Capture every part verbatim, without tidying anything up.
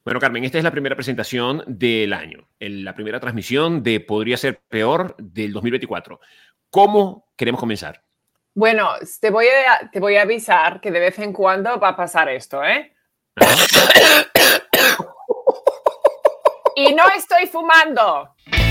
Bueno, Carmen, esta es la primera presentación del año, el- la primera transmisión de Podría Ser Peor del dos mil veinticuatro. ¿Cómo queremos comenzar? Bueno, te voy a, te voy a avisar que de vez en cuando va a pasar esto, ¿eh? Ajá. Y no estoy fumando.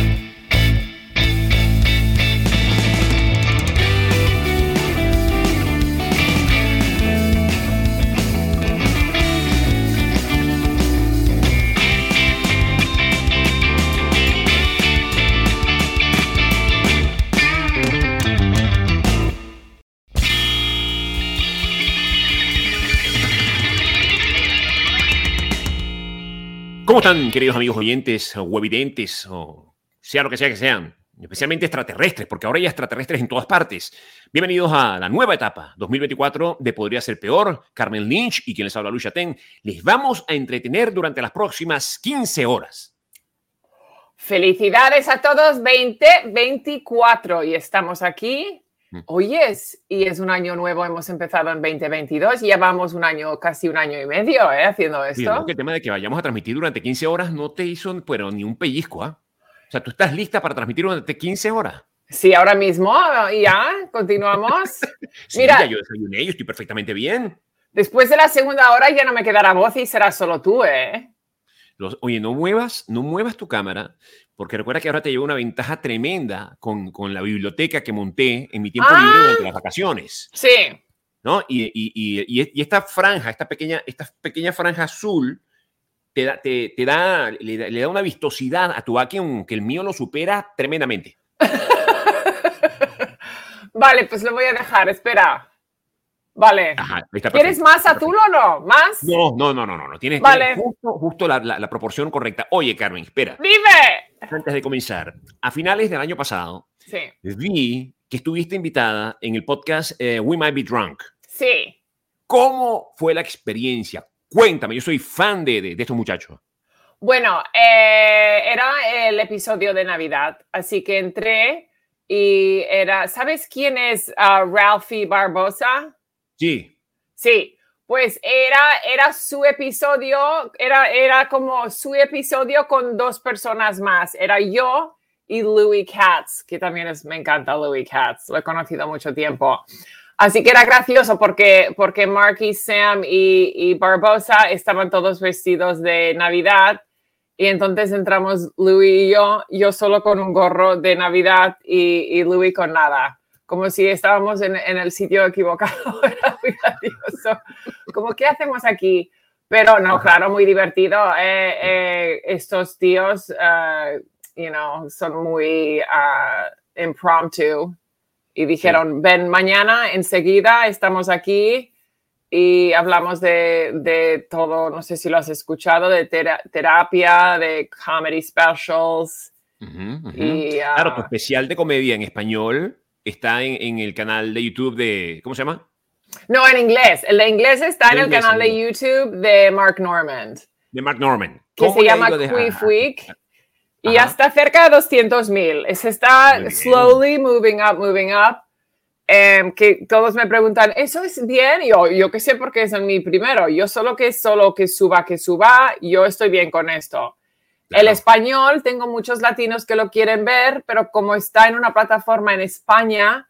¿Cómo están, queridos amigos oyentes, o webidentes, o sea lo que sea que sean? Especialmente extraterrestres, porque ahora hay extraterrestres en todas partes. Bienvenidos a la nueva etapa dos mil veinticuatro de Podría Ser Peor. Carmen Lynch y quien les habla, Luis Chaten. Les vamos a entretener durante las próximas quince horas. Felicidades a todos, veinte veinticuatro. Y estamos aquí. Oyes, y es un año nuevo, hemos empezado en veinte veintidós, y llevamos un año, casi un año y medio, ¿eh? Haciendo esto. Fíjate, que el tema de que vayamos a transmitir durante quince horas no te hizo, pero ni un pellizco, ¿ah? O sea, ¿tú estás lista para transmitir durante quince horas? Sí, ahora mismo, y ya, continuamos. Sí, Mira, ya yo desayuné, yo estoy perfectamente bien. después de la segunda hora ya no me quedará voz y será solo tú, ¿eh? Los, oye, no muevas, no muevas tu cámara, porque recuerda que ahora te llevo una ventaja tremenda con, con la biblioteca que monté en mi tiempo Ah. libre durante las vacaciones, Sí. ¿no? Y, y, y, y- y esta franja, esta pequeña, esta pequeña franja azul, te da, te, te da, le, da- le da una vistosidad a tu vacuum que el mío lo supera tremendamente. Vale, pues lo voy a dejar, espera. Vale. Ajá, ahí está ¿Quieres perfecto, más está azul o no? ¿Más? No, no, no, no, no, no. Tienes, Vale. tienes justo, justo la, la- la proporción correcta. Oye, Carmen, espera. ¡Dime! Antes de comenzar, a finales del año pasado, Sí. vi que estuviste invitada en el podcast eh, We Might Be Drunk. Sí. ¿Cómo fue la experiencia? Cuéntame, yo soy fan de, de, de estos muchachos. Bueno, eh, era el episodio de Navidad, así que entré y era... ¿Sabes quién es uh, Ralphie Barbosa? Sí. Sí, pues era, era su episodio, era, era como su episodio con dos personas más. Era yo y Louis Katz, que también es, me encanta Louis Katz, lo he conocido mucho tiempo. Así que era gracioso porque, porque Mark y Sam y, y Barbosa estaban todos vestidos de Navidad y entonces entramos Louis y yo, yo solo con un gorro de Navidad y, y Louis con nada. Como si estábamos en, en el sitio equivocado. Era muy gracioso. Como, ¿qué hacemos aquí? Pero no, claro, muy divertido. Eh, eh, estos tíos, uh, you know, son muy uh, impromptu. Y dijeron, sí, ven mañana, enseguida, estamos aquí. Y hablamos de, de todo, no sé si lo has escuchado, de tera- terapia, de comedy specials. Uh-huh, uh-huh. Y, uh, claro, tu especial de comedia en español está en, en el canal de YouTube de... ¿Cómo se llama? No, en inglés. El de inglés está en, en el inglés, canal de YouTube de Mark Normand. De Mark Normand. Que se llama Queef Week. Y ya Ajá. está cerca de doscientos mil. Se está slowly moving up, moving up. Um, que todos me preguntan, ¿eso es bien? Yo, yo qué sé, porque es en mi primero. Yo solo que solo que suba, que suba, yo estoy bien con esto. Claro. El español, tengo muchos latinos que lo quieren ver, pero como está en una plataforma en España,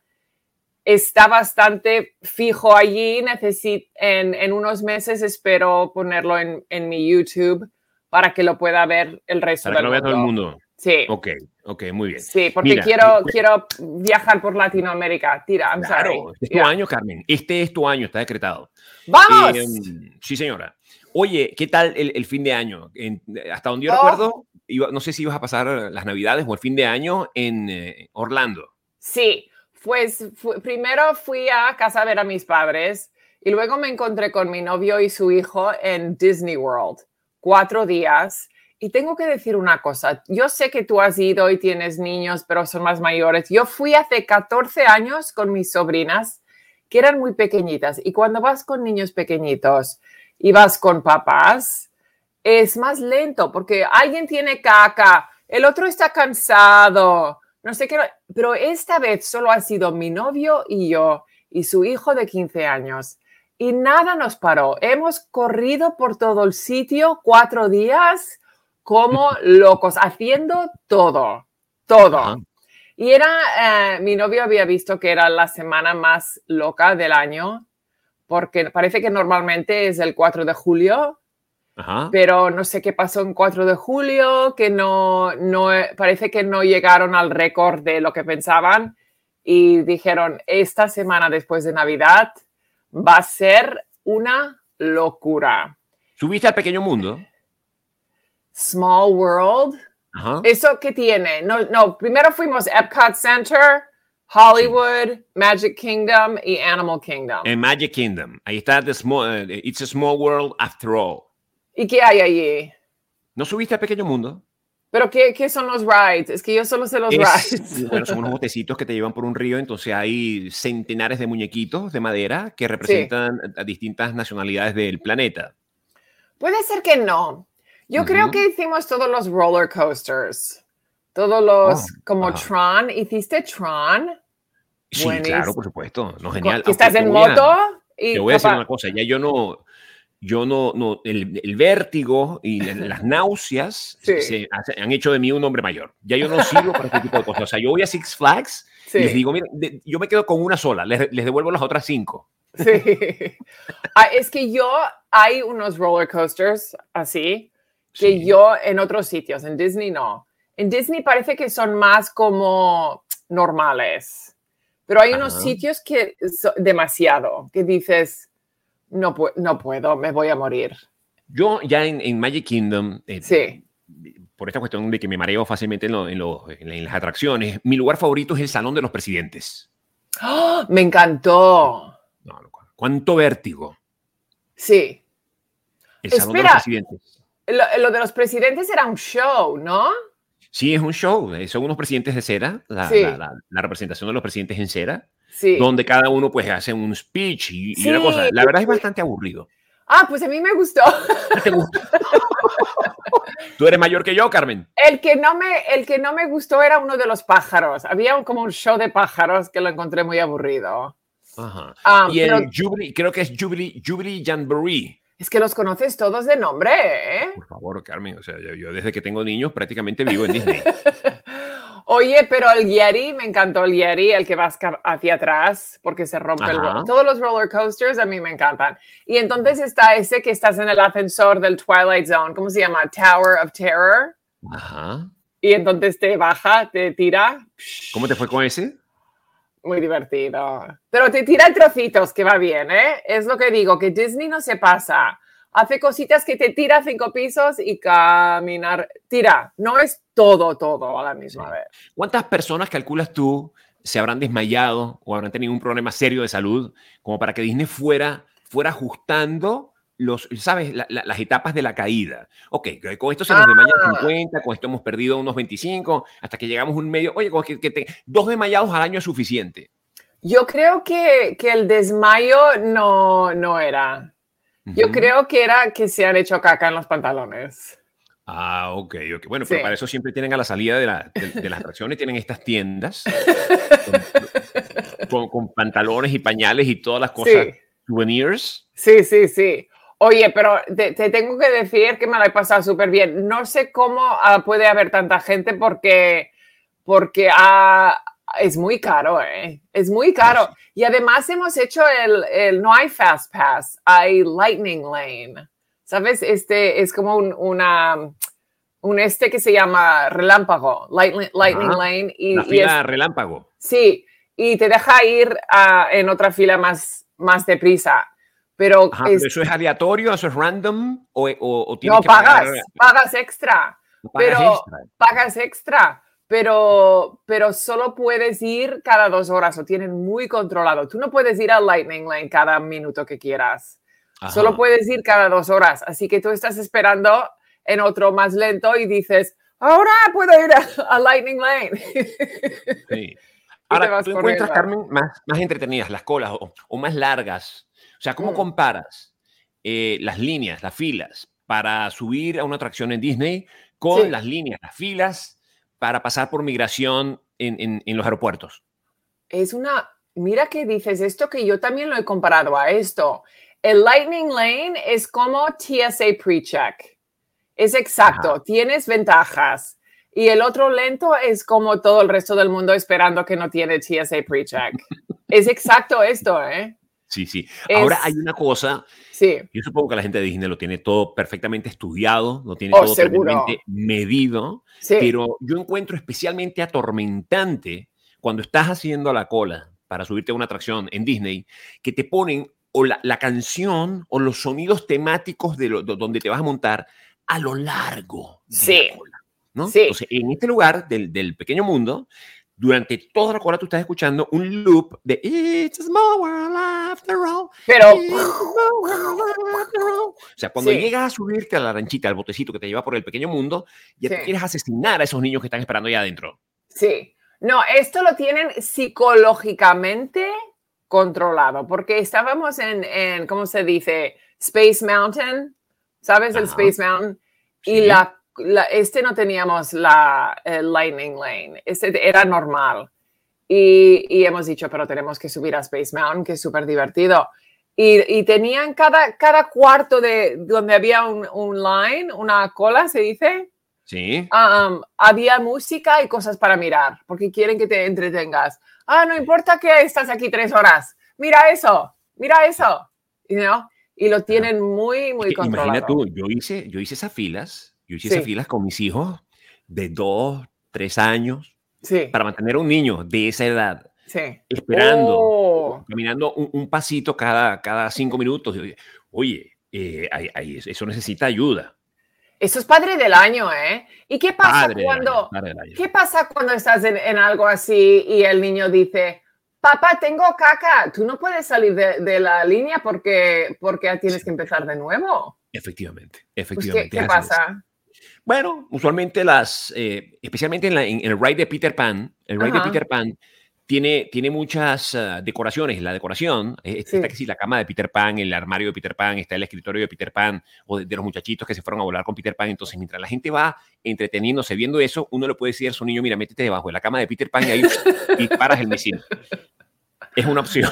está bastante fijo allí. Necesito, en, en unos meses espero ponerlo en, en mi YouTube para que lo pueda ver el resto para del que lo mundo. vea todo el mundo. Sí. Ok, ok, muy bien. Sí, porque Mira, quiero, pues, quiero viajar por Latinoamérica. Tira, I'm claro, sorry. Este es tu Yeah. año, Carmen. Este es tu año, está decretado. ¡Vamos! Eh, sí, señora. Oye, ¿qué tal el, el fin de año? En, hasta donde yo Oh. recuerdo, iba, no sé si ibas a pasar las Navidades o el fin de año en eh, Orlando. Sí, pues fu- primero fui a casa a ver a mis padres y luego me encontré con mi novio y su hijo en Disney World. Cuatro días. Y tengo que decir una cosa. Yo sé que tú has ido y tienes niños, pero son más mayores. Yo fui hace catorce años con mis sobrinas, que eran muy pequeñitas. Y cuando vas con niños pequeñitos y vas con papás, es más lento porque alguien tiene caca, el otro está cansado, no sé qué. Pero esta vez solo ha sido mi novio y yo y su hijo de quince años. y nada nos paró. Hemos corrido por todo el sitio cuatro días como locos, haciendo todo, todo. Ajá. Y era, eh, mi novio había visto que era la semana más loca del año, porque parece que normalmente es el cuatro de julio, Ajá. pero no sé qué pasó en cuatro de julio, que no, no, parece que no llegaron al récord de lo que pensaban y dijeron, esta semana después de Navidad va a ser una locura. ¿Subiste al Pequeño Mundo? Small World. Ajá. ¿Eso qué tiene? No, no, primero fuimos Epcot Center, Hollywood, sí. Magic Kingdom y Animal Kingdom. En Magic Kingdom. Ahí está the small, uh, It's a Small World After All. ¿Y qué hay allí? ¿No subiste al Pequeño Mundo? ¿Pero qué, qué son los rides? Es que yo solo sé los es, rides. Bueno, son unos botecitos que te llevan por un río, entonces hay centenares de muñequitos de madera que representan sí. a distintas nacionalidades del planeta. Puede ser que no. Yo uh-huh. creo que hicimos todos los roller coasters. Todos los, oh, como uh-huh. Tron. ¿Hiciste Tron? Sí, Buenísimo. Claro, por supuesto. No, genial. ¿Que estás en moto? A, y te voy a decir una cosa. Ya yo no... Yo no, no el, el vértigo y las náuseas sí. se, se han hecho de mí un hombre mayor. Ya yo no sirvo para este tipo de cosas. O sea, yo voy a Six Flags sí. y les digo, mira, de, yo me quedo con una sola, les, les devuelvo las otras cinco. Sí. ah, es que yo, hay unos roller coasters así, que sí. yo en otros sitios, en Disney no. En Disney parece que son más como normales. Pero hay unos Ajá. sitios que son demasiado, que dices... No, pu- no puedo, me voy a morir. Yo ya en, en Magic Kingdom, eh, sí. por esta cuestión de que me mareo fácilmente en, lo, en, lo, en, en las atracciones, mi lugar favorito es el Salón de los Presidentes. ¡Oh! Me encantó. No, no, ¿cuánto vértigo? Sí. El Salón Espera, de los Presidentes. Lo, lo de los presidentes era un show, ¿no? Sí, es un show. Son unos presidentes de cera, la, sí. la, la, la representación de los presidentes en cera. Sí. Donde cada uno pues hace un speech y, sí. y una cosa. La verdad es bastante aburrido. Ah, pues a mí me gustó. ¿Te gustó? Tú eres mayor que yo, Carmen. El que, no me, el que no me gustó era uno de los pájaros. Había un, como un show de pájaros que lo encontré muy aburrido. Ajá. Um, y el pero, Jubilee, creo que es Jubilee, Jubilee Jamboree. Es que los conoces todos de nombre, ¿eh? Por favor, Carmen. O sea, yo, yo desde que tengo niños prácticamente vivo en Disney. Oye, pero el Yeti, me encantó el Yeti, el que vas hacia atrás porque se rompe el... Todos los roller coasters a mí me encantan. Y entonces está ese que estás en el ascensor del Twilight Zone, ¿cómo se llama? Tower of Terror. Ajá. Y entonces te baja, te tira. ¿Cómo te fue con ese? Muy divertido. Pero te tira en trocitos, que va bien, ¿eh? Es lo que digo, que Disney no se pasa. Hace cositas que te tira cinco pisos y caminar. Tira, no es todo, todo a la misma sí. vez. ¿Cuántas personas calculas tú se habrán desmayado o habrán tenido un problema serio de salud como para que Disney fuera, fuera ajustando los, ¿sabes? La, la, las etapas de la caída? Ok, con esto se nos ah. desmayan cincuenta, con esto hemos perdido unos veinticinco, hasta que llegamos a un medio. Oye, que, que te, dos desmayados al año es suficiente. Yo creo que, que el desmayo no, no era. Yo uh-huh. creo que era que se han hecho caca en los pantalones. Ah, ok, ok. Bueno, pero sí. para eso siempre tienen a la salida de, la, de, de las atracciones, tienen estas tiendas con, con, con pantalones y pañales y todas las cosas, sí. souvenirs. Sí, sí, sí. Oye, pero te, te tengo que decir que me la he pasado súper bien. No sé cómo uh, puede haber tanta gente porque, porque uh, es muy caro, ¿eh? Es muy caro. Sí. Y además hemos hecho el, el, no hay Fast Pass, hay Lightning Lane. ¿Sabes? Este es como un, una, un este que se llama Relámpago, Lightning, Lightning Ajá. Lane. Y, la fila y es, Relámpago. Sí, y te deja ir uh, en otra fila más, más deprisa. Pero, Ajá, es, ¿pero eso es aleatorio, eso es random? ¿O, o, o tienes no, que pagas, pagar? pagas extra. No pagas pero extra. Pagas extra. Pero, pero solo puedes ir cada dos horas o tienen muy controlado. Tú no puedes ir al Lightning Lane cada minuto que quieras. Ajá. Solo puedes ir cada dos horas. Así que tú estás esperando en otro más lento y dices, ahora puedo ir a, a Lightning Lane. Sí. Ahora, ¿tú encuentras, Carmen, más, más entretenidas las colas o, o más largas? O sea, ¿cómo mm. comparas eh, las líneas, las filas para subir a una atracción en Disney con sí. las líneas, las filas para pasar por migración en, en, en los aeropuertos? Es una... Mira que dices esto, que yo también lo he comparado a esto. el Lightning Lane es como T S A PreCheck. Es exacto, Ajá. Tienes ventajas. Y el otro lento es como todo el resto del mundo esperando que no tiene T S A PreCheck. Es exacto esto, ¿eh? Sí, sí. Es, Ahora hay una cosa. Sí. Yo supongo que la gente de Disney lo tiene todo perfectamente estudiado, lo tiene oh, todo seguro. tremendamente medido. Sí. Pero yo encuentro especialmente atormentante cuando estás haciendo la cola para subirte a una atracción en Disney, que te ponen o la, la canción o los sonidos temáticos de, lo, de donde te vas a montar a lo largo de sí. la cola, ¿no? Sí. Entonces, en este lugar del, del pequeño mundo, durante toda la cola tú estás escuchando un loop de It's a small world after all. Pero, o sea, cuando sí. llegas a subirte a la lanchita, al botecito que te lleva por el pequeño mundo, ya sí. tú quieres asesinar a esos niños que están esperando allá adentro. Sí. No, esto lo tienen psicológicamente controlado, porque estábamos en, en ¿cómo se dice? Space Mountain, ¿sabes? El Ajá. Space Mountain. Sí. Y la, la, este no teníamos la el Lightning Lane, este era normal. Y, y hemos dicho, pero tenemos que subir a Space Mountain, que es súper divertido. Y, y tenían cada, cada cuarto de donde había un, un line, una cola, ¿se dice? Sí. Um, había música y cosas para mirar, porque quieren que te entretengas. Ah, no importa que estás aquí tres horas. Mira eso, mira eso. You know? Y lo tienen muy, muy es que controlado. Imagina tú, yo hice, yo hice esas filas, yo hice sí. esas filas con mis hijos de dos, tres años, sí. para mantener a un niño de esa edad, sí. esperando, oh. caminando un, un pasito cada, cada cinco minutos. Oye, eh, hay, hay, eso necesita ayuda. Eso es padre del año, ¿eh? ¿Y qué pasa padre cuando, del año, del año. ¿qué pasa cuando estás en, en algo así y el niño dice, papá, tengo caca? Tú no puedes salir de, de la línea porque, porque tienes sí. que empezar de nuevo. Efectivamente, efectivamente. Pues ¿Qué, qué pasa? Bueno, usualmente las, eh, especialmente en, la, en el ride de Peter Pan, el ride Ajá. de Peter Pan tiene, tiene muchas uh, decoraciones. La decoración, eh, sí. está que sí, la cama de Peter Pan, el armario de Peter Pan, está el escritorio de Peter Pan, o de, de los muchachitos que se fueron a volar con Peter Pan. Entonces, mientras la gente va entreteniéndose viendo eso, uno le puede decir a su niño, mira, métete debajo de la cama de Peter Pan y ahí disparas el misil. Es una opción.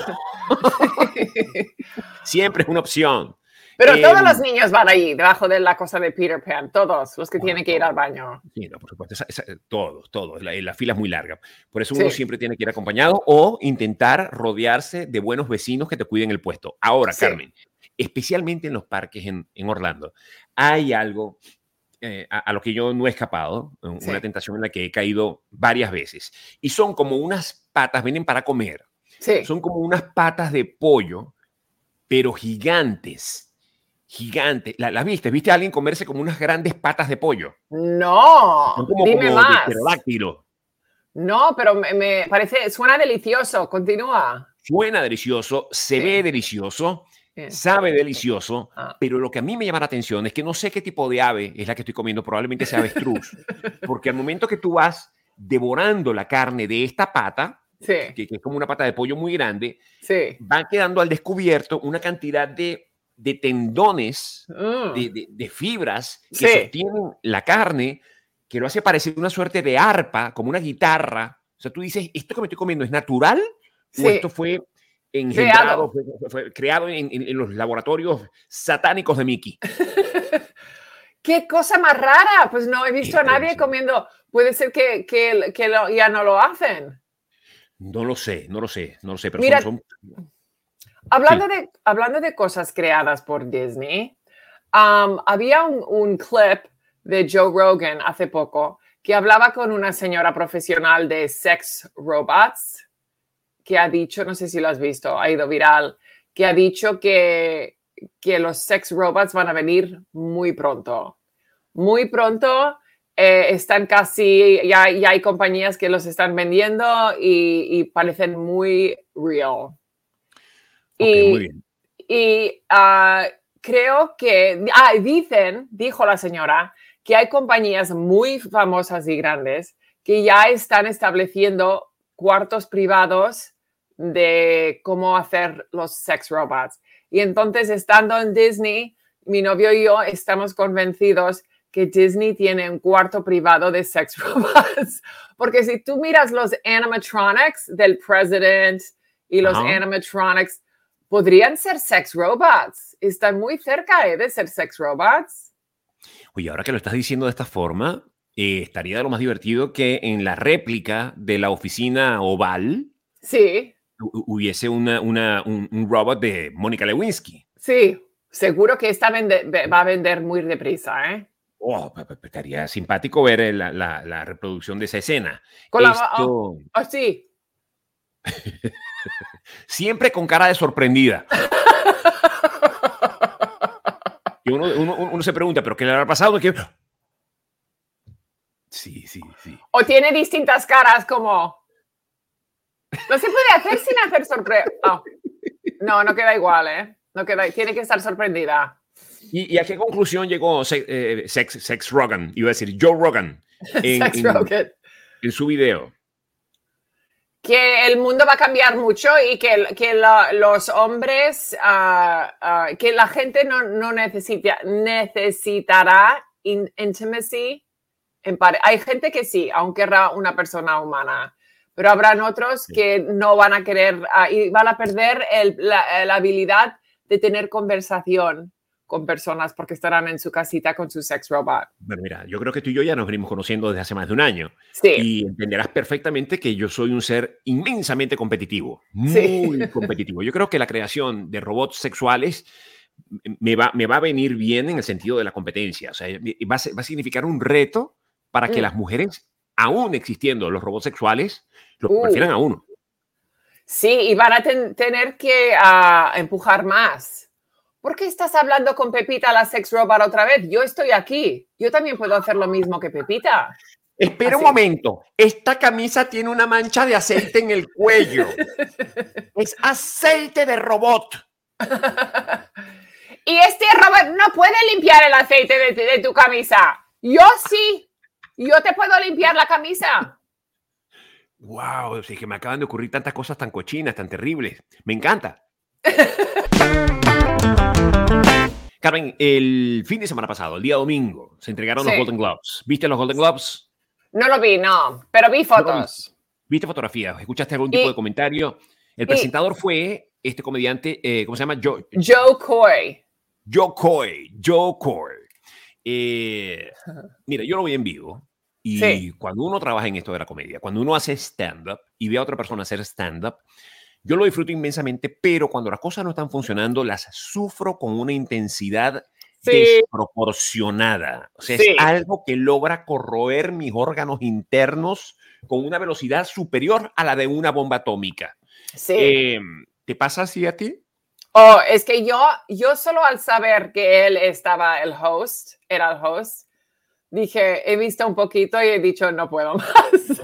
Siempre es una opción. Pero eh, todos los niños van ahí, debajo de la cosa de Peter Pan, todos los que bueno, tienen que ir al baño. Sí, no, por supuesto, esa, esa, todos, todos, la, la fila es muy larga. Por eso uno sí. siempre tiene que ir acompañado o intentar rodearse de buenos vecinos que te cuiden el puesto. Ahora, sí. Carmen, especialmente en los parques en, en Orlando, hay algo eh, a, a lo que yo no he escapado, sí. una tentación en la que he caído varias veces. Y son como unas patas, vienen para comer, sí. son como unas patas de pollo, pero gigantes. Gigante. ¿La, ¿La viste? ¿Viste a alguien comerse como unas grandes patas de pollo? No, Son como, dime como más. De pterodáctilo. No, pero me, me parece, suena delicioso. Continúa. Suena delicioso, se sí. ve delicioso, sí. sabe delicioso, ah. pero lo que a mí me llama la atención es que no sé qué tipo de ave es la que estoy comiendo, probablemente sea avestruz, porque al momento que tú vas devorando la carne de esta pata, sí. que, que es como una pata de pollo muy grande, sí. va quedando al descubierto una cantidad de de tendones, mm. de, de, de fibras que sí. sostienen la carne, que lo hace parecer una suerte de arpa, como una guitarra. O sea, tú dices, ¿esto que me estoy comiendo es natural? Sí. ¿O esto fue engendrado, fue, fue creado en, en, en los laboratorios satánicos de Mickey? ¡Qué cosa más rara! Pues no he visto a nadie comiendo. Puede ser que, que, que lo, ya no lo hacen. No lo sé, no lo sé, no lo sé, pero Mira, son... son... Hablando, Sí. de, hablando de cosas creadas por Disney, um, había un, un clip de Joe Rogan hace poco que hablaba con una señora profesional de sex robots que ha dicho, no sé si lo has visto, ha ido viral, que ha dicho que, que los sex robots van a venir muy pronto. Muy pronto, eh, están casi, ya, ya hay compañías que los están vendiendo y, y parecen muy real. Okay, y muy bien. y uh, creo que, ah, dicen, dijo la señora, que hay compañías muy famosas y grandes que ya están estableciendo cuartos privados de cómo hacer los sex robots. Y entonces, estando en Disney, mi novio y yo estamos convencidos que Disney tiene un cuarto privado de sex robots. Porque si tú miras los animatronics del president y los Ajá. animatronics, podrían ser sex robots. Están muy cerca ¿eh? de ser sex robots. Oye, ahora que lo estás diciendo de esta forma, eh, estaría de lo más divertido que en la réplica de la oficina oval Sí. hubiese una, una, un, un robot de Mónica Lewinsky. Sí, seguro que esta vende, va a vender muy deprisa, ¿eh? Oh, estaría simpático ver la, la, la reproducción de esa escena. Con la, Esto... oh, oh, sí. Siempre con cara de sorprendida. Y uno, uno, uno se pregunta, ¿pero qué le habrá pasado? ¿Qué... Sí, sí, sí. O tiene distintas caras como... No se puede hacer sin hacer sorpresa. Oh. No, no queda igual, ¿eh? No queda... Tiene que estar sorprendida. ¿Y, y a qué conclusión llegó Sex, eh, Sex, Sex Rogan? Iba a decir Joe Rogan. En, Sex en, Rogan. En su video. Que el mundo va a cambiar mucho y que, que la, los hombres, uh, uh, que la gente no, no necesita, necesitará in, intimacy. En pare Hay gente que sí, aunque era una persona humana, pero habrán otros sí. que no van a querer uh, y van a perder el, la, la habilidad de tener conversación con personas porque estarán en su casita con su sex robot. Bueno, mira, yo creo que tú y yo ya nos venimos conociendo desde hace más de un año. Sí. Y entenderás perfectamente que yo soy un ser inmensamente competitivo, muy sí. competitivo. Yo creo que la creación de robots sexuales me va, me va a venir bien en el sentido de la competencia. O sea, va a, va a significar un reto para que mm. las mujeres, aún existiendo los robots sexuales, los uh. prefieran a uno. Sí, y van a ten tener que uh, empujar más. ¿Por qué estás hablando con Pepita, la sex robot, otra vez? Yo estoy aquí. Yo también puedo hacer lo mismo que Pepita. Espera Así. un momento. Esta camisa tiene una mancha de aceite en el cuello. Es aceite de robot. Y este robot no puede limpiar el aceite de, de tu camisa. Yo sí. Yo te puedo limpiar la camisa. Wow, es que me acaban de ocurrir tantas cosas tan cochinas, tan terribles. Me encanta. Carmen, el fin de semana pasado, el día domingo, se entregaron sí. los Golden Globes. ¿Viste los Golden Globes? No lo vi, no, pero vi fotos. No, ¿viste fotografías? ¿Escuchaste algún tipo y, de comentario? El presentador y, fue este comediante, eh, ¿cómo se llama? Joe, Joe Coy. Joe Coy, Joe Coy. Eh, mira, yo lo vi en vivo. Y sí. cuando uno trabaja en esto de la comedia, cuando uno hace stand-up y ve a otra persona hacer stand-up, yo lo disfruto inmensamente, pero cuando las cosas no están funcionando, las sufro con una intensidad sí. desproporcionada. O sea, sí. es algo que logra corroer mis órganos internos con una velocidad superior a la de una bomba atómica. Sí. Eh, ¿Te pasa así a ti? Oh, es que yo, yo solo al saber que él estaba el host, era el host, dije, he visto un poquito y he dicho, no puedo más.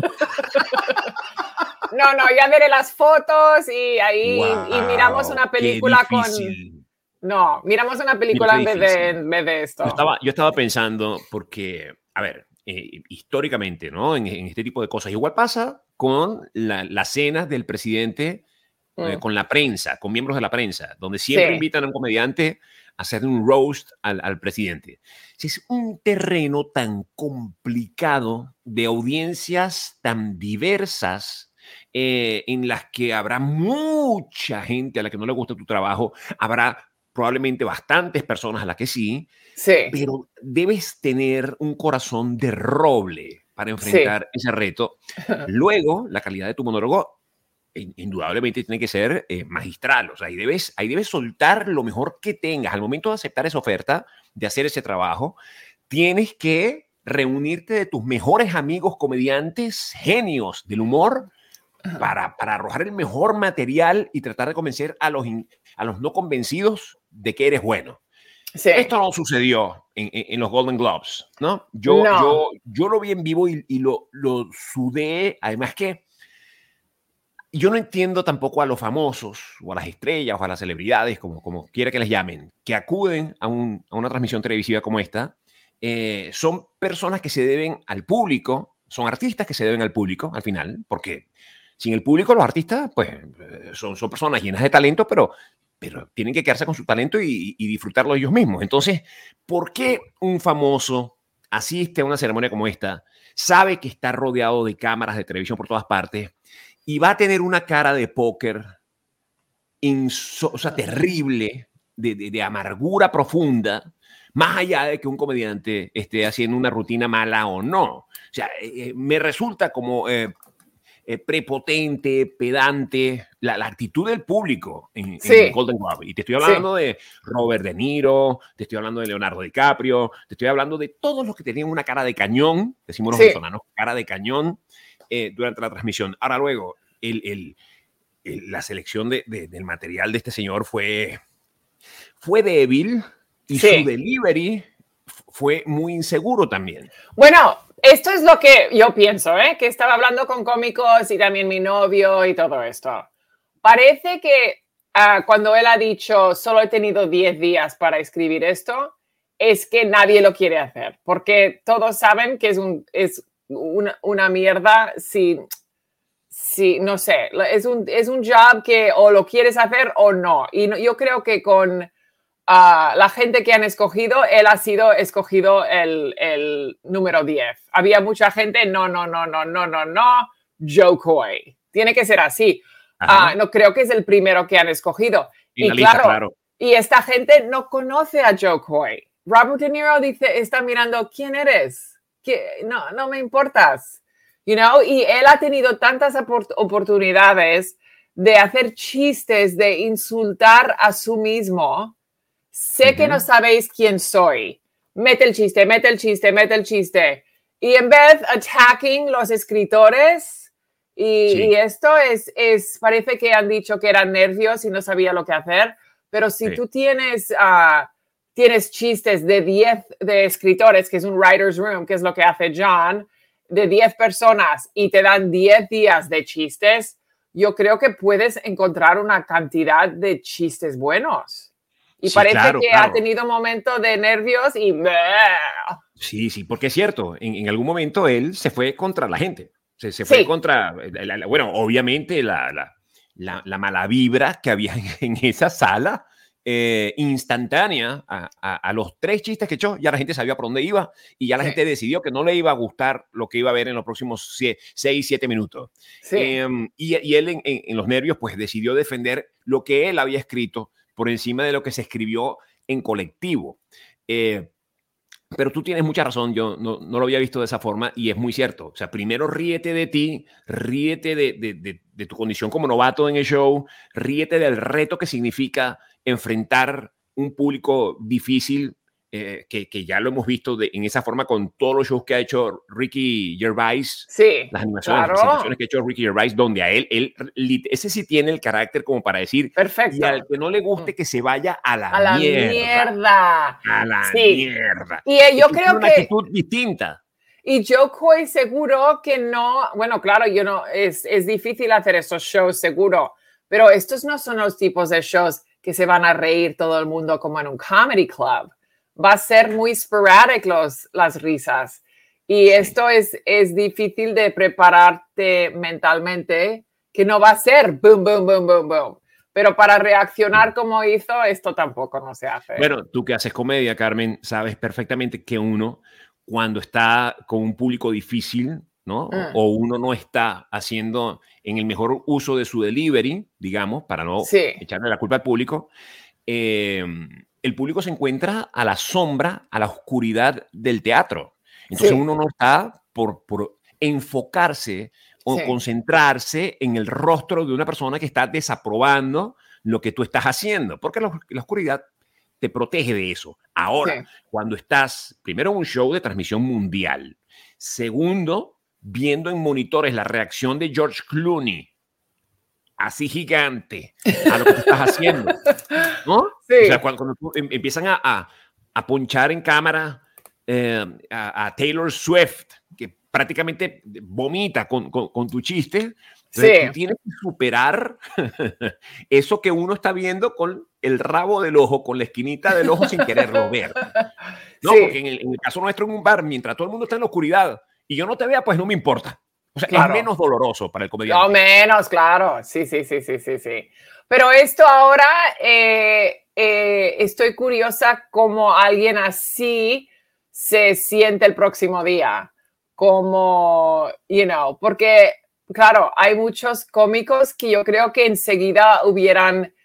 No, no, ya veré las fotos y ahí wow, y miramos una película con... No, miramos una película en vez, de, en vez de esto. Yo estaba, yo estaba pensando porque, a ver, eh, históricamente, ¿no? En, en este tipo de cosas. Igual pasa con la, las cenas del presidente mm. eh, con la prensa, con miembros de la prensa, donde siempre sí. invitan a un comediante a hacer un roast al, al presidente. Es un terreno tan complicado, de audiencias tan diversas, Eh, en las que habrá mucha gente a la que no le gusta tu trabajo, habrá probablemente bastantes personas a las que sí, sí. pero debes tener un corazón de roble para enfrentar sí. ese reto. Luego, la calidad de tu monólogo indudablemente tiene que ser eh, magistral, o sea, ahí debes, ahí debes soltar lo mejor que tengas. Al momento de aceptar esa oferta, de hacer ese trabajo, tienes que reunirte de tus mejores amigos comediantes, genios del humor, Para, para arrojar el mejor material y tratar de convencer a los, in, a los no convencidos de que eres bueno. Sí. Esto no sucedió en, en, en los Golden Globes, ¿no? Yo, no. yo, yo lo vi en vivo y, y lo, lo sudé. Además que yo no entiendo tampoco a los famosos o a las estrellas o a las celebridades, como, como quiera que les llamen, que acuden a, un, a una transmisión televisiva como esta. Eh, son personas que se deben al público, son artistas que se deben al público al final, porque sin el público, los artistas, pues, son, son personas llenas de talento, pero, pero tienen que quedarse con su talento y, y disfrutarlo ellos mismos. Entonces, ¿por qué un famoso asiste a una ceremonia como esta, sabe que está rodeado de cámaras de televisión por todas partes y va a tener una cara de póker inso- o sea, terrible, de, de, de amargura profunda, más allá de que un comediante esté haciendo una rutina mala o no. O sea, eh, me resulta como eh, eh, prepotente, pedante, la, la actitud del público en, Sí, en Golden Globe. Y te estoy sí, hablando de Robert De Niro, te estoy hablando de Leonardo DiCaprio, te estoy hablando de todos los que tenían una cara de cañón, decimos los sí. venezolanos, cara de cañón eh, durante la transmisión. Ahora luego, el, el, el, la selección de, de, del material de este señor fue, fue débil y Sí. su delivery fue muy inseguro también. Bueno, esto es lo que yo pienso, ¿eh? Que estaba hablando con cómicos y también mi novio y todo esto. Parece que uh, cuando él ha dicho solo he tenido diez días para escribir esto, es que nadie lo quiere hacer, porque todos saben que es, un, es una, una mierda si, si, no sé, es un, es un job que o lo quieres hacer o no. Y no, yo creo que con... Uh, la gente que han escogido, él ha sido escogido el, el número diez. Había mucha gente, no, no, no, no, no, no, no, Joe Coy. Tiene que ser así. Uh, no creo que es el primero que han escogido. En y la lista, claro, claro, y esta gente no conoce a Joe Coy. Robert De Niro dice, está mirando, ¿quién eres? ¿Qué? No, no me importas. You know? Y él ha tenido tantas oportunidades de hacer chistes, de insultar a sí mismo. Sé uh-huh. que no sabéis quién soy. Mete el chiste, mete el chiste, mete el chiste. Y en vez attacking los escritores, y, sí. y esto es, es, parece que han dicho que eran nervios y no sabía lo que hacer, pero si sí. tú tienes, uh, tienes chistes de diez de escritores, que es un writer's room, que es lo que hace John, de diez personas y te dan diez días de chistes, yo creo que puedes encontrar una cantidad de chistes buenos. Y sí, parece claro, que claro. ha tenido momentos de nervios y... Sí, sí, porque es cierto, en, en algún momento él se fue contra la gente, se, se fue sí. contra, la, la, bueno, obviamente la, la, la, la mala vibra que había en, en esa sala, eh, instantánea, a, a, a los tres chistes que echó, ya la gente sabía por dónde iba y ya la sí. gente decidió que no le iba a gustar lo que iba a ver en los próximos seis, siete minutos. Sí. Eh, y, y él en, en, en los nervios pues decidió defender lo que él había escrito por encima de lo que se escribió en colectivo. Eh, pero tú tienes mucha razón, yo no, no lo había visto de esa forma y es muy cierto. O sea, primero ríete de ti, ríete de, de, de, de tu condición como novato en el show, ríete del reto que significa enfrentar un público difícil, eh, que, que ya lo hemos visto de, en esa forma con todos los shows que ha hecho Ricky Gervais. Sí, las animaciones, claro. las presentaciones que ha hecho Ricky Gervais, donde a él, él, ese sí tiene el carácter como para decir, perfecto. Y al que no le guste que se vaya a la, a la mierda. mierda. A la sí. mierda. Y eh, yo es creo una que... actitud distinta. Y Joe Coy seguro que no, bueno, claro, yo no, es, es difícil hacer estos shows seguro, pero estos no son los tipos de shows que se van a reír todo el mundo como en un comedy club. Va a ser muy sporadic los, las risas. Y esto es, es difícil de prepararte mentalmente, que no va a ser boom, boom, boom, boom, boom. Pero para reaccionar como hizo, esto tampoco no se hace. Bueno, tú que haces comedia, Carmen, sabes perfectamente que uno, cuando está con un público difícil, ¿no? Mm. O uno no está haciendo en el mejor uso de su delivery, digamos, para no sí. echarle la culpa al público, eh, el público se encuentra a la sombra, a la oscuridad del teatro. Entonces sí. uno no está por, por enfocarse o sí. concentrarse en el rostro de una persona que está desaprobando lo que tú estás haciendo, porque la, la oscuridad te protege de eso. Ahora, sí. cuando estás, primero, en un show de transmisión mundial, segundo, viendo en monitores la reacción de George Clooney, así gigante, a lo que tú estás haciendo, ¿no? Sí. O sea, cuando, cuando empiezan a, a, a ponchar en cámara eh, a, a Taylor Swift, que prácticamente vomita con, con, con tu chiste, sí. tú tienes que superar eso que uno está viendo con el rabo del ojo, con la esquinita del ojo sin quererlo ver. No, sí. porque en el, en el caso nuestro en un bar, mientras todo el mundo está en la oscuridad y yo no te vea, pues no me importa. O sea, claro. es menos doloroso para el comediante. No, menos, claro. Sí, sí, sí, sí, sí, sí. Pero esto ahora, eh, eh, estoy curiosa cómo alguien así se siente el próximo día. Como, you know, porque, claro, hay muchos cómicos que yo creo que enseguida hubieran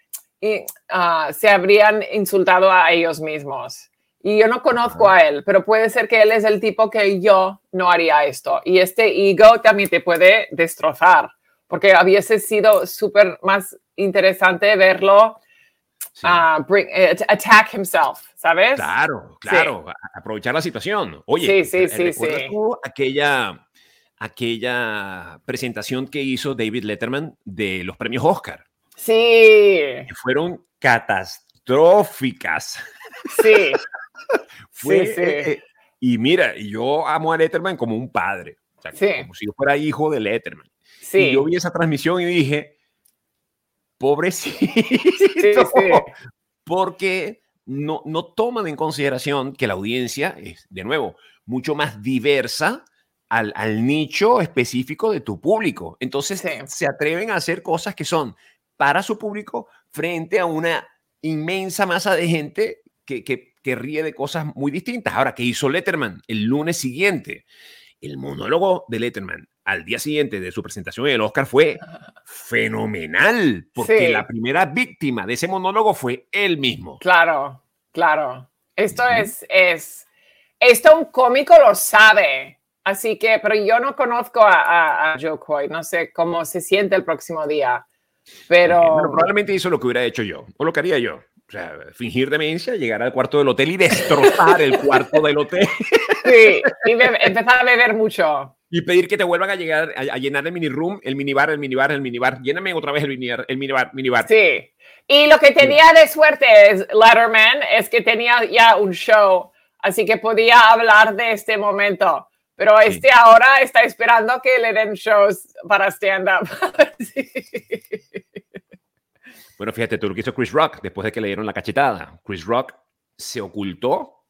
y, uh, se habrían insultado a ellos mismos. Y yo no conozco a él, pero puede ser que él es el tipo que yo no haría esto. Y este ego también te puede destrozar, porque hubiese sido súper más interesante verlo sí. uh, bring, uh, attack himself, ¿sabes? Claro, claro, sí. aprovechar la situación. Oye, sí, sí, sí, ¿recuerdas sí. tú aquella, aquella presentación que hizo David Letterman de los premios Oscar? Sí. Que fueron catastróficas. Sí. Fue, sí, sí. Eh, eh, y mira, yo amo a Letterman como un padre, o sea, sí. como si yo fuera hijo de Letterman. Sí. Y yo vi esa transmisión y dije, pobrecito, sí, sí. porque no, no toman en consideración que la audiencia es, de nuevo, mucho más diversa al, al nicho específico de tu público. Entonces sí. se atreven a hacer cosas que son para su público frente a una inmensa masa de gente que, que, que ríe de cosas muy distintas. Ahora, ¿qué hizo Letterman el lunes siguiente? El monólogo de Letterman al día siguiente de su presentación en el Oscar fue fenomenal, porque sí. la primera víctima de ese monólogo fue él mismo. Claro, claro. Esto uh-huh. es, es, esto un cómico lo sabe, así que, pero yo no conozco a, a, a Joe Coy, no sé cómo se siente el próximo día, pero... Okay, bueno, probablemente hizo lo que hubiera hecho yo, o lo que haría yo. O sea, fingir demencia, llegar al cuarto del hotel y destrozar el cuarto del hotel. Sí, y be- empezar a beber mucho. Y pedir que te vuelvan a llegar a, a llenar el mini room, el minibar, el minibar, el minibar. Lléname otra vez el minibar, el minibar, minibar. Sí. Y lo que tenía de suerte es Letterman es que tenía ya un show, así que podía hablar de este momento. Pero este sí. ahora está esperando que le den shows para stand-up. sí. Bueno, fíjate tú lo que hizo Chris Rock después de que le dieron la cachetada. Chris Rock se ocultó,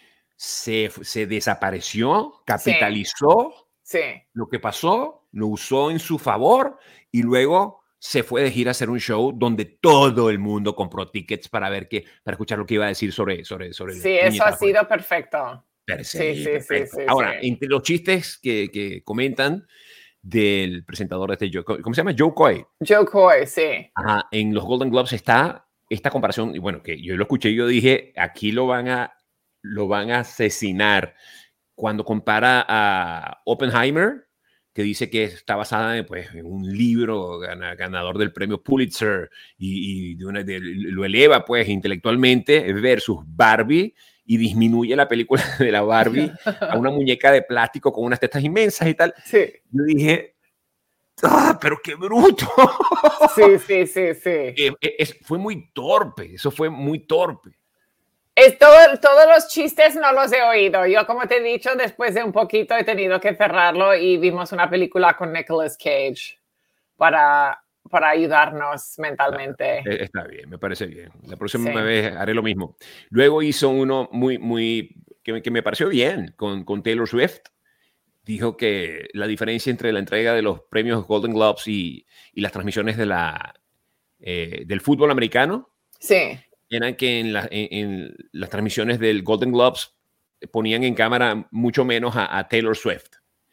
se, se desapareció, capitalizó sí. Sí. lo que pasó, lo usó en su favor y luego se fue de gira a hacer un show donde todo el mundo compró tickets para ver qué, para escuchar lo que iba a decir sobre sobre sobre. Sí, eso ha sido perfecto. Perfecto, sí, sí, perfecto. sí, sí, Ahora, sí. entre los chistes que, que comentan del presentador de este Joe, ¿cómo se llama? Joe Coy. Joe Coy, sí. Ajá, en los Golden Globes está esta comparación, y bueno, que yo lo escuché y yo dije, aquí lo van a, lo van a asesinar. Cuando compara a Oppenheimer, que dice que está basada en, pues, en un libro ganador del premio Pulitzer y, y de una, de, lo eleva pues intelectualmente, versus Barbie, y disminuye la película de la Barbie a una muñeca de plástico con unas tetas inmensas y tal. Sí. Yo dije, ¡ah, pero qué bruto! Sí, sí, sí, sí. Eh, es, fue muy torpe, eso fue muy torpe. Es todo, todos los chistes no los he oído. Yo, como te he dicho, después de un poquito he tenido que cerrarlo y vimos una película con Nicolas Cage para, para ayudarnos mentalmente. Está bien, me parece bien. La próxima sí. vez haré lo mismo. Luego hizo uno muy, muy, que, que me pareció bien con, con Taylor Swift. Dijo que la diferencia entre la entrega de los premios Golden Globes y, y las transmisiones de la, eh, del fútbol americano. Sí. Era que en, la, en, en las transmisiones del Golden Globes ponían en cámara mucho menos a, a Taylor Swift.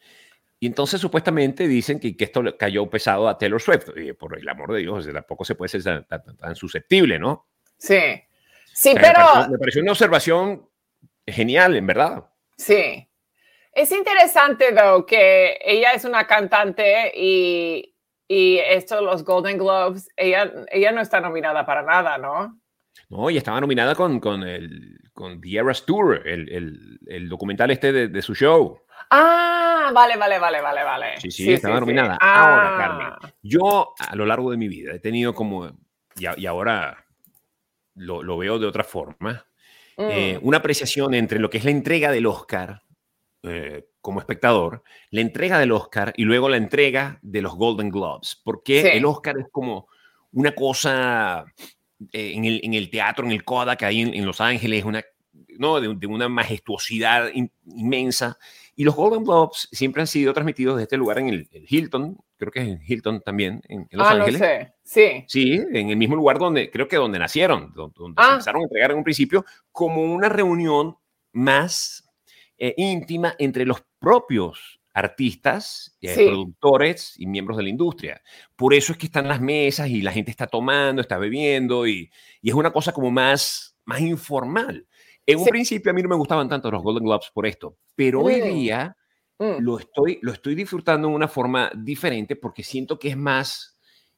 Y entonces supuestamente dicen que, que esto le cayó pesado a Taylor Swift. Y por el amor de Dios, tampoco se puede ser tan, tan, tan susceptible, ¿no? Sí. Sí, o sea, pero... Me pareció, me pareció una observación genial, en verdad. Sí. Es interesante, though, que ella es una cantante y, y esto, los Golden Globes, ella, ella no está nominada para nada, ¿no? No, ella estaba nominada con, con, el, con The Eras Tour, el, el, el documental este de, de su show. Ah, vale, vale, vale, vale, vale. Sí, sí, sí estaba sí, nominada. Sí. Ahora, ah. Carmen, yo a lo largo de mi vida he tenido como, y, a, y ahora lo, lo veo de otra forma, mm. eh, una apreciación entre lo que es la entrega del Oscar eh, como espectador, la entrega del Oscar y luego la entrega de los Golden Globes, porque sí. el Oscar es como una cosa... En el, en el teatro, en el Kodak, ahí en, en Los Ángeles, una, ¿no? de, de una majestuosidad in, inmensa. Y los Golden Globes siempre han sido transmitidos de este lugar en el, el Hilton, creo que es en Hilton también, en, en Los ah, Ángeles. No sé. Sí. Sí, en el mismo lugar donde, creo que donde nacieron, donde, donde ah. se empezaron a entregar en un principio, como una reunión más eh, íntima entre los propios artistas, eh, Sí. productores y miembros de la industria. Por eso es que están las mesas y la gente está tomando, está bebiendo y, y es una cosa como más, más informal. En un Sí. principio a mí no me gustaban tanto los Golden Globes por esto, pero hoy Mm. día Mm. lo estoy, lo estoy disfrutando de una forma diferente porque siento que es más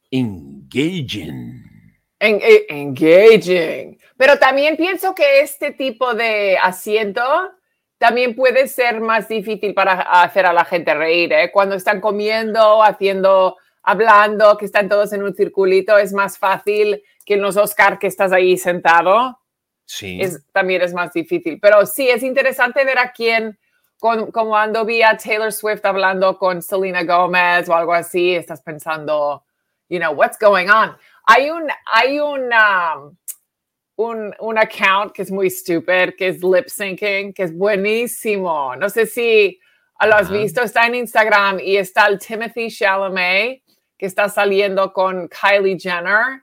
engaging. En- en- engaging. Pero también pienso que este tipo de asiento también puede ser más difícil para hacer a la gente reír, ¿eh? Cuando están comiendo, haciendo, hablando, que están todos en un circulito, es más fácil que en los Oscar que estás ahí sentado. Sí. Es, también es más difícil. Pero sí, es interesante ver a quién, con, como cuando vi a Taylor Swift hablando con Selena Gomez o algo así, estás pensando, you know, what's going on? Hay un, hay un, um, un, un account que es muy stupid, que es lip syncing, que es buenísimo. No sé si lo has Ajá. visto, está en Instagram y está el Timothy Chalamet, que está saliendo con Kylie Jenner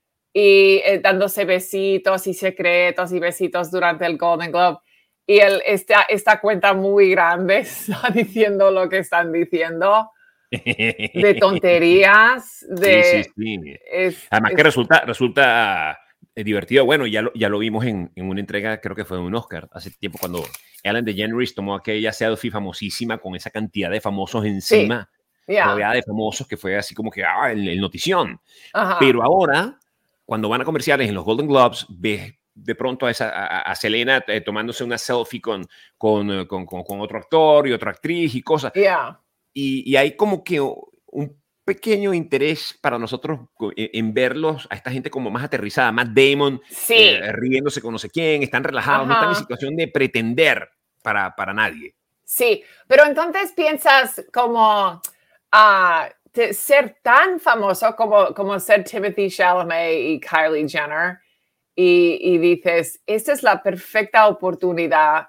y eh, dándose besitos y secretos y besitos durante el Golden Globe. Y él, esta, esta cuenta muy grande está diciendo lo que están diciendo, de tonterías, de... Sí, sí, sí. Es, Además es, que resulta, resulta eh, divertido. Bueno, ya lo, ya lo vimos en, en una entrega, creo que fue un Oscar, hace tiempo cuando Ellen DeGeneres tomó aquella selfie famosísima con esa cantidad de famosos encima, yeah. rodeada de famosos, que fue así como que, ah, el, el notición. Ajá. Pero ahora, cuando van a comerciales en los Golden Globes, ves de pronto a, esa, a, a Selena eh, tomándose una selfie con, con, con, con, con otro actor y otra actriz y cosas. Yeah. Y, y hay como que un pequeño interés para nosotros en, en verlos a esta gente como más aterrizada. Matt Damon Sí. eh, riéndose con no sé quién, están relajados, Ajá. no están en situación de pretender para, para nadie. Sí, pero entonces piensas como uh, ser tan famoso como, como ser Timothy Chalamet y Kylie Jenner y, y dices, esta es la perfecta oportunidad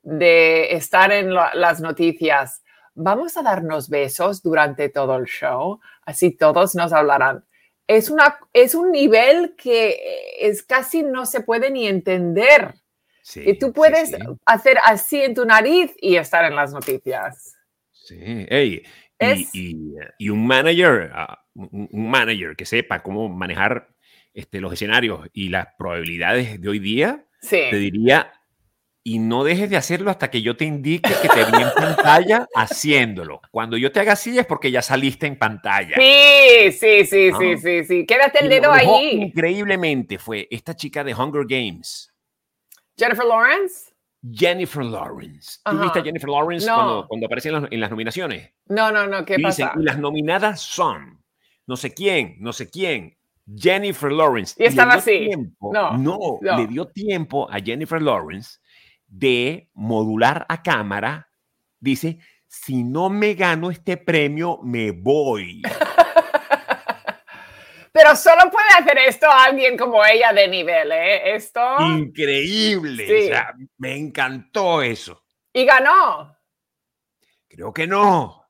de estar en lo, las noticias. Vamos a darnos besos durante todo el show, así todos nos hablarán. Es, una, es un nivel que es casi no se puede ni entender. Sí, y tú puedes sí, sí. hacer así en tu nariz y estar en las noticias. Sí, hey, Es... y, y, y un manager, uh, un, un manager que sepa cómo manejar este, los escenarios y las probabilidades de hoy día, sí. te diría, y no dejes de hacerlo hasta que yo te indique que te vi en pantalla haciéndolo. Cuando yo te haga así es porque ya saliste en pantalla. Sí, sí, sí, ¿No? sí, sí, sí. Quédate el y dedo lo dejó allí. Increíblemente fue esta chica de Hunger Games. Jennifer Lawrence. Jennifer Lawrence. ¿Tú Ajá. viste a Jennifer Lawrence No. cuando, cuando aparece en las, en las nominaciones? No, no, no, ¿qué Y pasa? dicen, y las nominadas son no sé quién, no sé quién, Jennifer Lawrence. Y estaba le dio así. Tiempo, No, no, no. le dio tiempo a Jennifer Lawrence de modular a cámara. Dice, si no me gano este premio, me voy. Pero solo puede hacer esto alguien como ella de nivel, ¿eh? Esto... Increíble. Sí. O sea, me encantó eso. Y ganó. Creo que no.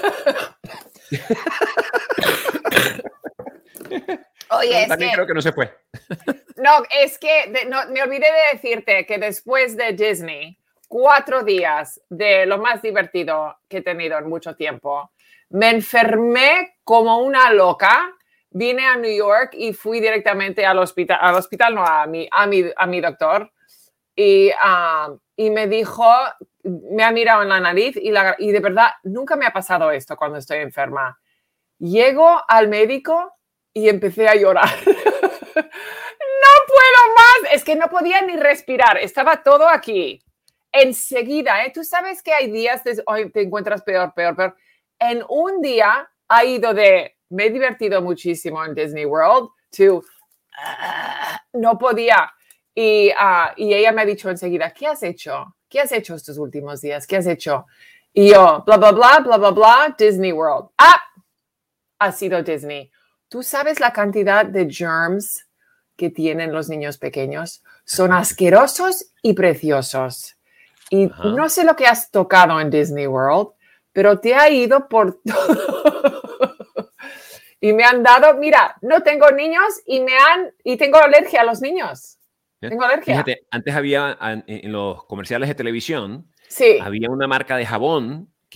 Oye, no, es también que... creo que no se fue. No, es que de, no, me olvidé de decirte que después de Disney, cuatro días de lo más divertido que he tenido en mucho tiempo, me enfermé como una loca, vine a New York y fui directamente al hospital, al hospital no, a mi, a mi, a mi doctor, y, uh, y me dijo, me ha mirado en la nariz y, la, y de verdad nunca me ha pasado esto cuando estoy enferma. Llego al médico y empecé a llorar. No puedo más. Es que no podía ni respirar. Estaba todo aquí. Enseguida, ¿eh? Tú sabes que hay días de hoy te encuentras peor, peor, peor. En un día ha ido de me he divertido muchísimo en Disney World to uh, no podía. Y, uh, y ella me ha dicho enseguida, ¿qué has hecho? ¿Qué has hecho estos últimos días? ¿Qué has hecho? Y yo, bla, bla, bla, bla, bla, bla, Disney World. Ah, ha sido Disney. ¿Tú sabes la cantidad de germs que tienen los niños pequeños? Son asquerosos y preciosos. Y Ajá. no sé lo que has tocado en Disney World, pero te ha ido por todo. Y me han dado, mira, no tengo niños y me han, y tengo alergia a los niños. Tengo alergia. Fíjate, antes había en, en los comerciales de televisión, sí. había una marca de jabón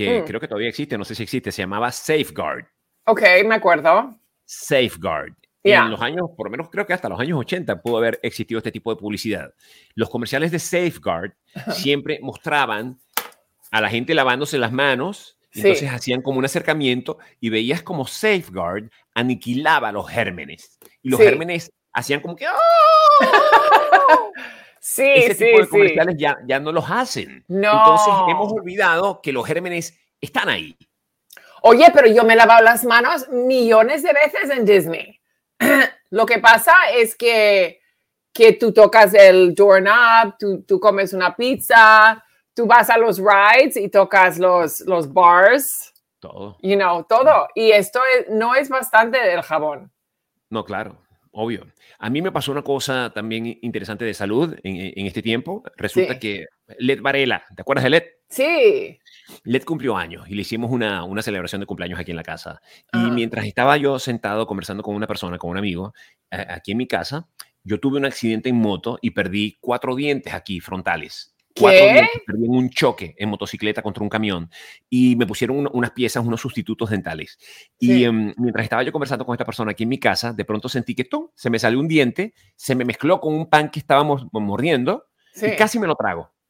que Mm. creo que todavía existe, no sé si existe, se llamaba Safeguard. Ok, me acuerdo. Safeguard. Yeah. En los años, por lo menos creo que hasta los años ochenta pudo haber existido este tipo de publicidad. Los comerciales de Safeguard siempre mostraban a la gente lavándose las manos, y Sí. entonces hacían como un acercamiento y veías como Safeguard aniquilaba los gérmenes. Y los Sí. gérmenes hacían como que ¡oh! Sí, Ese sí, tipo de sí. comerciales ya, ya no los hacen. No. Entonces hemos olvidado que los gérmenes están ahí. Oye, pero yo me he lavado las manos millones de veces en Disney. Lo que pasa es que, que tú tocas el doorknob, tú, tú comes una pizza, tú vas a los rides y tocas los, los bars. Todo. You know, todo. Y esto es, no es bastante del jabón. No, claro, obvio. A mí me pasó una cosa también interesante de salud en, en este tiempo. Resulta Sí. que Led Varela, ¿te acuerdas de Led? Sí. Led cumplió años y le hicimos una, una celebración de cumpleaños aquí en la casa. Y Ah. mientras estaba yo sentado conversando con una persona, con un amigo, eh, aquí en mi casa, yo tuve un accidente en moto y perdí cuatro dientes aquí frontales. Cuatro ¿Qué? dientes perdí en un choque en motocicleta contra un camión y me pusieron un, unas piezas, unos sustitutos dentales. Sí. Y um, mientras estaba yo conversando con esta persona aquí en mi casa, de pronto sentí que ¡tum! Se me salió un diente, se me mezcló con un pan que estábamos mordiendo Sí. y casi me lo trago.